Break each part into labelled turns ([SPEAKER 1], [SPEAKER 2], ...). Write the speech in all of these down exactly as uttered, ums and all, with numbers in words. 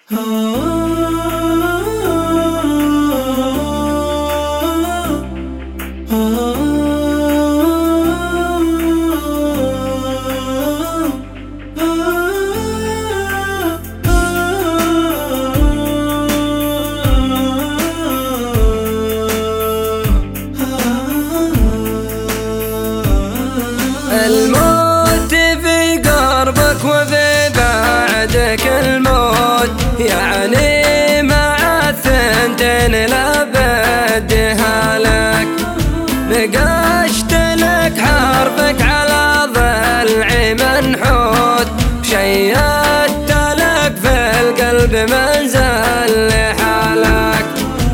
[SPEAKER 1] الموت في قربك وفي بعدك الموت، يعني مع الثنتين لابد هلك. نقشت لك حربك على ضلعي منحوت، شيدت لك في القلب منزل لحالك،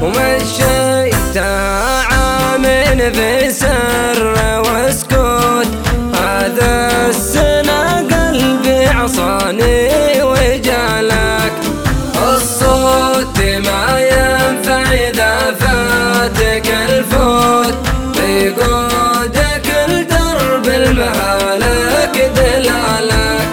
[SPEAKER 1] ومشيتها عامين في سر وسكوت. هذا السنة قلبي عصاني وجالك، الصوت ما ينفع إذا فاتك الفوت، بيقودك لدرب المهالك دلالك.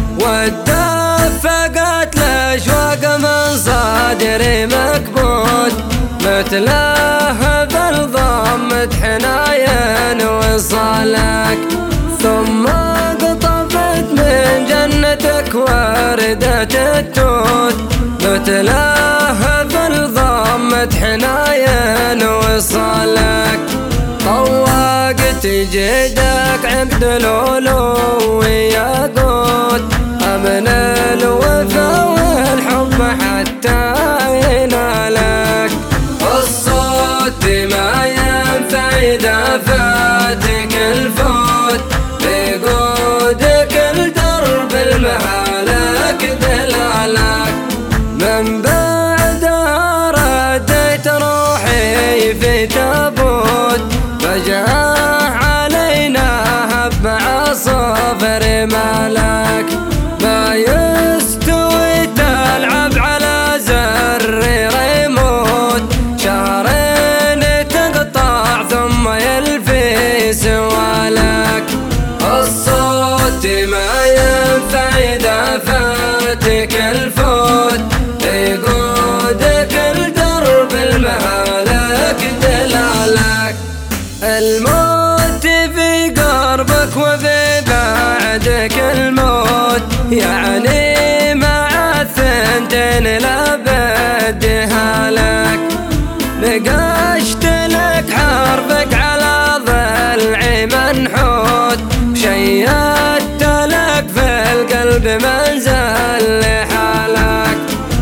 [SPEAKER 1] واتدفقت الأشواق من صدري مكبوت، مثلها بالضمة حنايا وصالك. ثم قطفت من جنتك وردة التوت، مثلها بالضمة حنايا وصالك. طوقت جيدك عقد الولو وياقوت، أمن الوفا والحب حتى ينالك. الصوت ما ينفع إذا فاتك الفوت، بيقودك لدرب المهالك دلالك. من بعدها رديت روحي في تابوت، فجأة علينا هب مع صفر مالك. ما يستوي تلعب على زر ريموت، شهرين تقطع ثم يلفي سوالك. الصوت ما ينفع إذا فاتك الفوت، يقودك لدرب المهالك دلالك. الموت في قربك وفي بعدك الموت، يعني مع الثنتين لابد هلك. نقشت لك حربك على ضلعي منحوت، شيدت لك في القلب منزل لحالك،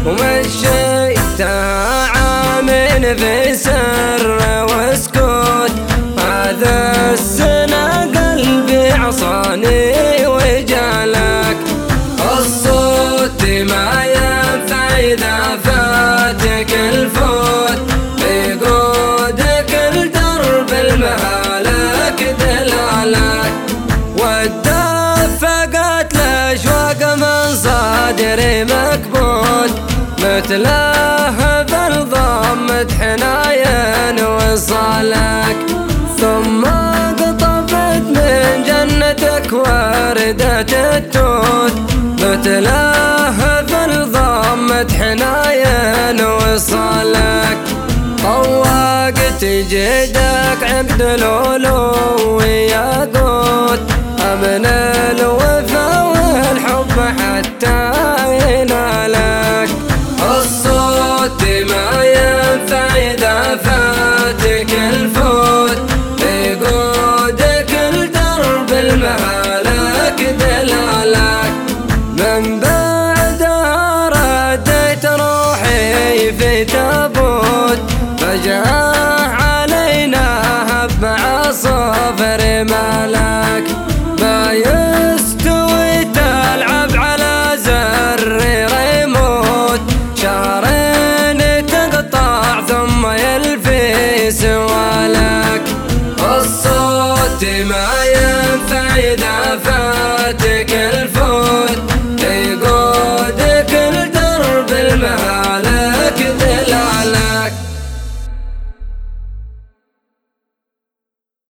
[SPEAKER 1] ومشيتها عامين في سر وسكوت. هذا السنة قلبي عصاني وجالك، الصوت ما ينفع إذا فاتك الفوت، بيقودك لدرب المهالك دلالك. واتدفقت الأشواق من صدري مكبوت، مثلها بالضمة حنايا وصالك. ثم قطفت من جنتك وردة التوت، مثلها بالضمة حنايا وصالك. طوقت جيدك عقد الولو وياقوت، أمن الوفا والحب حتى ينالك. الصوت ما ينفع إذا فاتك الفوت، بيقودك لدرب المهالك دلالك. من بعدها رديت روحي في تابوت، فجأة علينا هب مع صفر مالك. ما يستوي تلعب على زر ريموت، شهرين تقطع ثم يلفي سوالك. الصوت ما ينفع إذا فات